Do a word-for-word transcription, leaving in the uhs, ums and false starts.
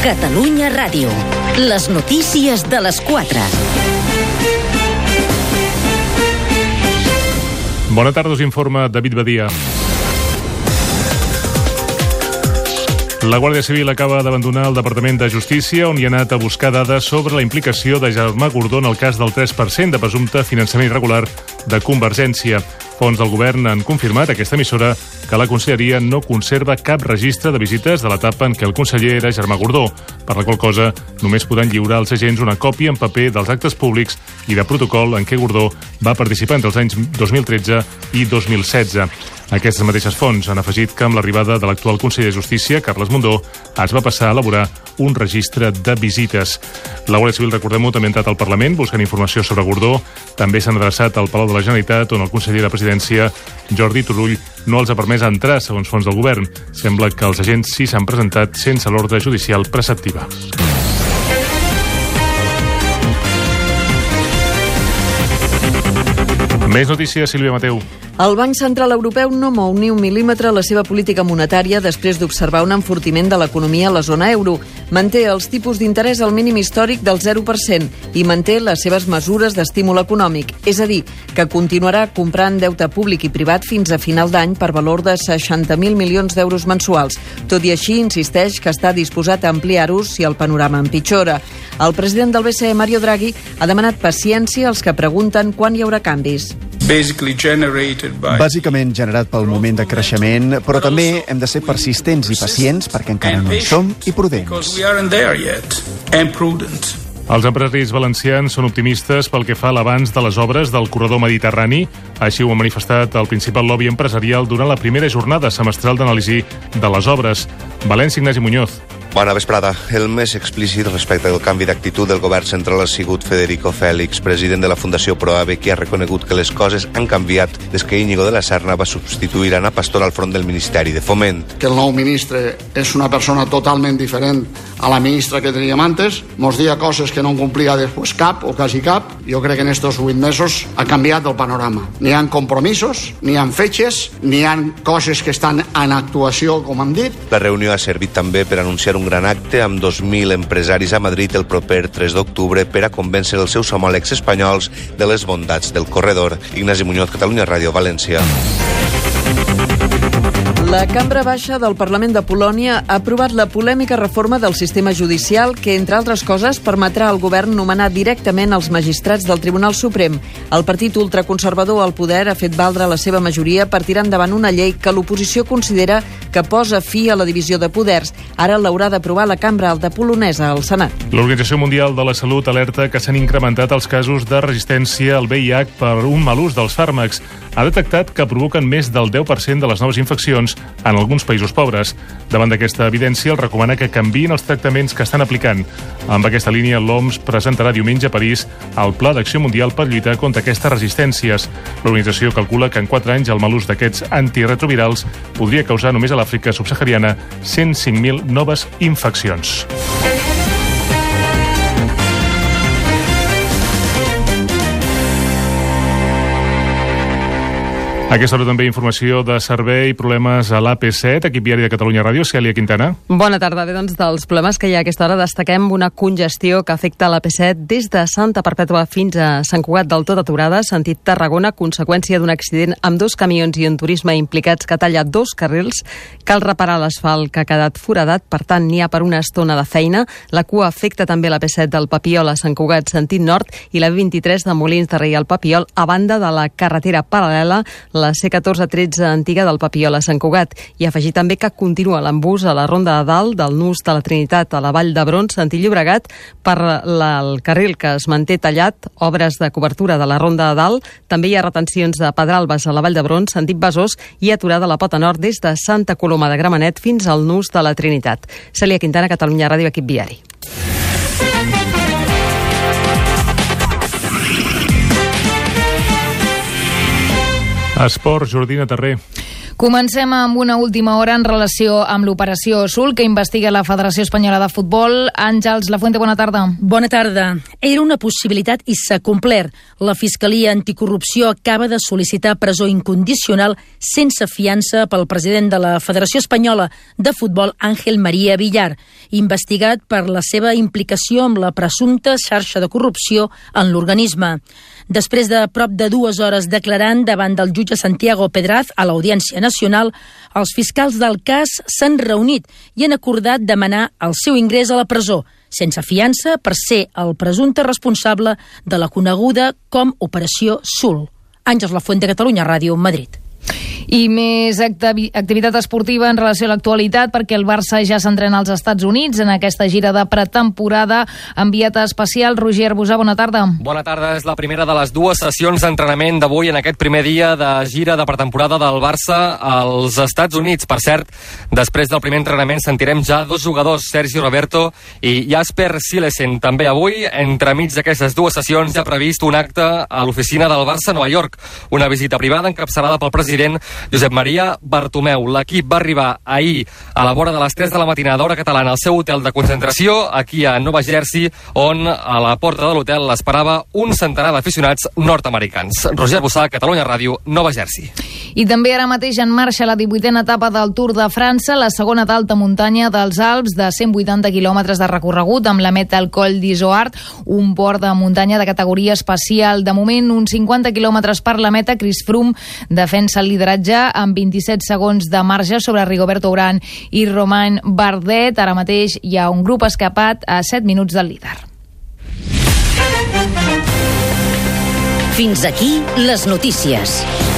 Catalunya Ràdio. Les notícies de les quatre. Bona tarda, us informa David Badia. La Guàrdia Civil acaba d'abandonar el Departament de Justícia, on hi ha anat a buscar dades sobre la implicació de Germà Gordó en el cas del tres per cent de presumpte finançament irregular de Convergència. Fons del govern han confirmat a aquesta emissora que la conselleria no conserva cap registre de visites de l'etapa en què el conseller era Germà Gordó, per la qual cosa només podran lliurar als agents una còpia en paper dels actes públics i de protocol en què Gordó va participar entre els anys dos mil tretze i dos mil setze. Aquestes mateixes fonts han afegit que amb l'arribada de l'actual conseller de Justícia, Carles Mundó, es va passar a elaborar un registre de visites. La Guàrdia Civil, recordem-ho, també ha entrat al Parlament buscant informació sobre Gordó. També s'han adreçat al Palau de la Generalitat, on el conseller de la Presidència, Jordi Turull, no els ha permès entrar, segons fons del govern. Sembla que els agents sí s'han presentat sense l'ordre judicial preceptiva. Més notícies, Sílvia Mateu. El Banc Central Europeu no mou ni un mil·límetre la seva política monetària després d'observar un enfortiment de l'economia a la zona euro. Manté els tipus d'interès al mínim històric del zero per cent i manté les seves mesures d'estímul econòmic. És a dir, que continuarà comprant deute públic i privat fins a final d'any per valor de seixanta mil milions d'euros mensuals. Tot i així, insisteix que està disposat a ampliar-ho si el panorama empitjora. El president del B C E, Mario Draghi, ha demanat paciència als que pregunten quan hi haurà canvis. Bàsicament generat pel moment de creixement, però també hem de ser persistents i pacients perquè encara no hi som i prudents. Els empresaris valencians són optimistes pel que fa a l'avanç de les obres del corredor mediterrani. Així ho ha manifestat el principal lobby empresarial durant la primera jornada semestral d'anàlisi de les obres. València, Ignasi Muñoz. Bona vesprada. El més explícit respecte al canvi d'actitud del govern central ha sigut Federico Félix, president de la Fundació Proave, qui ha reconegut que les coses han canviat des que Íñigo de la Serna va substituir Ana Pastor al front del Ministeri de Foment. Que el nou ministre és una persona totalment diferent a la ministra que teníem antes, mos dia coses que no en complia després cap o quasi cap. Jo crec que en estos vuit mesos ha canviat el panorama. N'hi ha compromisos, n'hi ha fetges, n'hi ha coses que estan en actuació, com hem dit. La reunió ha servit també per anunciar un gran acte amb dos mil empresaris a Madrid el proper tres d'octubre per a convèncer els seus homòlegs espanyols de les bondats del corredor. Ignasi Muñoz, Catalunya Ràdio, València. La Cambra Baixa del Parlament de Polònia ha aprovat la polèmica reforma del sistema judicial que, entre altres coses, permetrà al govern nomenar directament els magistrats del Tribunal Suprem. El partit ultraconservador al poder ha fet valdre la seva majoria per tirar endavant una llei que l'oposició considera que posa fi a la divisió de poders. Ara l'haurà d'aprovar la Cambra Alta polonesa al Senat. L'Organització Mundial de la Salut alerta que s'han incrementat els casos de resistència al V I H per un mal ús dels fàrmacs. Ha detectat que provoquen més del deu per cent de les noves infeccions en alguns països pobres. Davant d'aquesta evidència, els recomana que canviïn els tractaments que estan aplicant. Amb aquesta línia, l'O M S presentarà diumenge a París el Pla d'Acció Mundial per lluitar contra aquestes resistències. L'organització calcula que en quatre anys el mal ús d'aquests antiretrovirals podria causar només a l'Àfrica subsahariana cent cinc mil noves infeccions. A aquesta hora també informació de servei, problemes a l'A P set, equip viari de Catalunya Ràdio, Cèlia Quintana. Bona tarda. Bé, doncs, dels problemes que hi ha a aquesta hora destaquem una congestió que afecta l'A P set des de Santa Perpètua fins a Sant Cugat del tot aturada, sentit Tarragona, conseqüència d'un accident amb dos camions i un turisme implicats que talla dos carrils. Cal reparar l'asfalt que ha quedat foradat, per tant, n'hi ha per una estona de feina. La cua afecta també l'A P set del Papiol a Sant Cugat, sentit nord, i la vint-i-tres de Molins de Rei al Papiol, a banda de la carretera paral·lela, la C catorze tretze antiga del Papiol a Sant Cugat. I afegir també que continua l'embús a la Ronda de Dalt del Nus de la Trinitat a la Vall d'Hebron, sentit Llobregat, per la, el carril que es manté tallat, obres de cobertura de la Ronda de Dalt. També hi ha retencions de Pedralbes a la Vall d'Hebron, sentit Besòs, i aturada a la Pota Nord des de Santa Coloma de Gramenet fins al Nus de la Trinitat. Cèlia Quintana, Catalunya Ràdio, equip viari. Esport, Jordina Terré. Comencem amb una última hora en relació amb l'operació Sul que investiga la Federació Espanyola de Futbol. Àngels Lafuente, bona tarda. Bona tarda. Era una possibilitat i s'ha complert. La Fiscalia Anticorrupció acaba de sol·licitar presó incondicional sense fiança pel president de la Federació Espanyola de Futbol, Ángel María Villar, investigat per la seva implicació amb la presumpta xarxa de corrupció en l'organisme. Després de prop de dues hores declarant davant del jutge Santiago Pedraz a l'Audiència Nacional, els fiscals del cas s'han reunit i han acordat demanar el seu ingrés a la presó, sense fiança, per ser el presumpte responsable de la coneguda com Operació Sul. Àngels Lafuente, Catalunya Ràdio, Madrid. I més activi- activitat esportiva en relació a l'actualitat, perquè el Barça ja s'entrena als Estats Units en aquesta gira de pretemporada. Enviat especial, Roger Arbusà, bona tarda. Bona tarda, és la primera de les dues sessions d'entrenament d'avui en aquest primer dia de gira de pretemporada del Barça als Estats Units. Per cert, després del primer entrenament sentirem ja dos jugadors, Sergi Roberto i Jasper Silesen. També avui, entremig d'aquestes dues sessions, ja ha previst un acte a l'oficina del Barça a Nova York, una visita privada encapçalada pel president Josep Maria Bartomeu. L'equip va arribar ahir a la vora de les tres de la matinada hora catalana al seu hotel de concentració aquí a Nova Jersey, on a la porta de l'hotel l'esperava un centenar d'aficionats nord-americans. Roger Bussà, Catalunya Ràdio, Nova Jersey. I també ara mateix en marxa la divuitena etapa del Tour de França, la segona d'alta muntanya dels Alps, de cent vuitanta quilòmetres de recorregut, amb la meta al Coll d'Izoard, un port de muntanya de categoria especial. De moment, uns cinquanta quilòmetres per la meta. Chris Froome defensa el lideratge amb vint-i-set segons de marge sobre Rigoberto Urán i Romain Bardet. Ara mateix hi ha un grup escapat a set minuts del líder. Fins aquí les notícies.